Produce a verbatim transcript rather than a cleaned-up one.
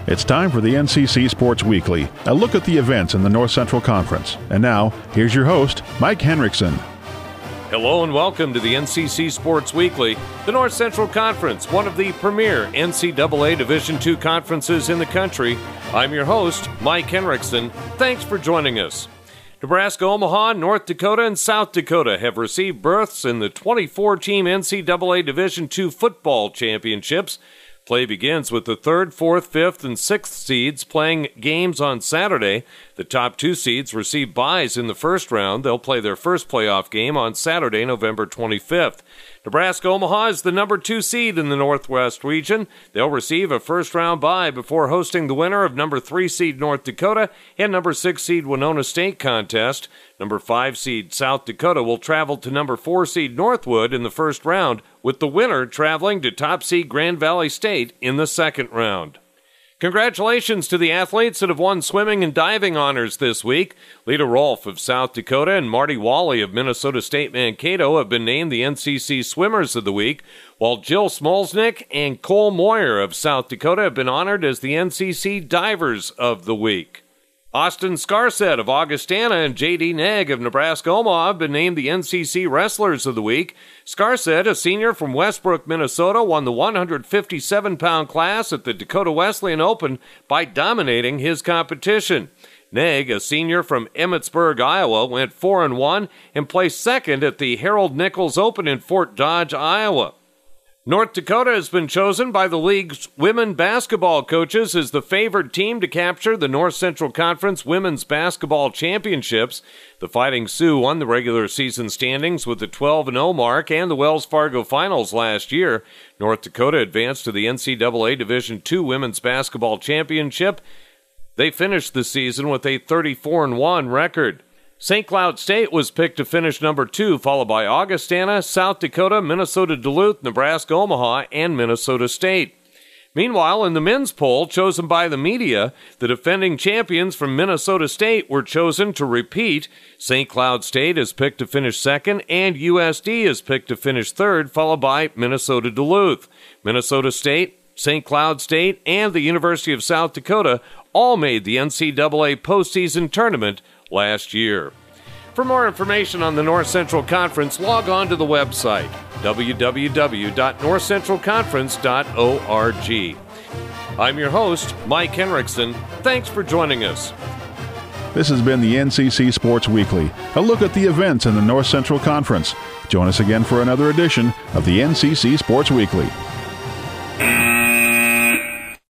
It's time for the N C C Sports Weekly, a look at the events in the North Central Conference. And now, here's your host, Mike Henriksen. Hello and welcome to the N C C Sports Weekly. The North Central Conference, one of the premier N C double A Division two conferences in the country. I'm your host, Mike Henriksen. Thanks for joining us. Nebraska, Omaha, North Dakota, and South Dakota have received berths in the twenty-four team N C double A Division two football championships. Play begins with the third, fourth, fifth, and sixth seeds playing games on Saturday. The top two seeds receive byes in the first round. They'll play their first playoff game on Saturday, November twenty-fifth. Nebraska Omaha is the number two seed in the Northwest region. They'll receive a first-round bye before hosting the winner of number three seed North Dakota and number six seed Winona State contest. Number five seed South Dakota will travel to number four seed Northwood in the first round, with the winner traveling to top seed Grand Valley State in the second round. Congratulations to the athletes that have won swimming and diving honors this week. Lita Rolfe of South Dakota and Marty Wally of Minnesota State Mankato have been named the N C C Swimmers of the Week, while Jill Smolznick and Cole Moyer of South Dakota have been honored as the N C C Divers of the Week. Austin Scarset of Augustana and J D Negg of Nebraska Omaha have been named the N C C Wrestlers of the Week. Scarset, a senior from Westbrook, Minnesota, won the one hundred fifty-seven pound class at the Dakota Wesleyan Open by dominating his competition. Negg, a senior from Emmitsburg, Iowa, went four and one and placed second at the Harold Nichols Open in Fort Dodge, Iowa. North Dakota has been chosen by the league's women basketball coaches as the favored team to capture the North Central Conference Women's Basketball Championships. The Fighting Sioux won the regular season standings with the twelve and oh mark and the Wells Fargo Finals last year. North Dakota advanced to the N C double A Division two Women's Basketball Championship. They finished the season with a thirty-four and one record. Saint Cloud State was picked to finish number two, followed by Augustana, South Dakota, Minnesota Duluth, Nebraska Omaha, and Minnesota State. Meanwhile, in the men's poll chosen by the media, the defending champions from Minnesota State were chosen to repeat. Saint Cloud State is picked to finish second, and U S D is picked to finish third, followed by Minnesota Duluth. Minnesota State, Saint Cloud State, and the University of South Dakota all made the N C double A postseason tournament last year. For more information on the North Central Conference, log on to the website w w w dot north central conference dot org. I'm your host, Mike Henriksen. Thanks for joining us. This has been the N C C Sports Weekly, a look at the events in the North Central Conference. Join us again for another edition of the N C C Sports Weekly.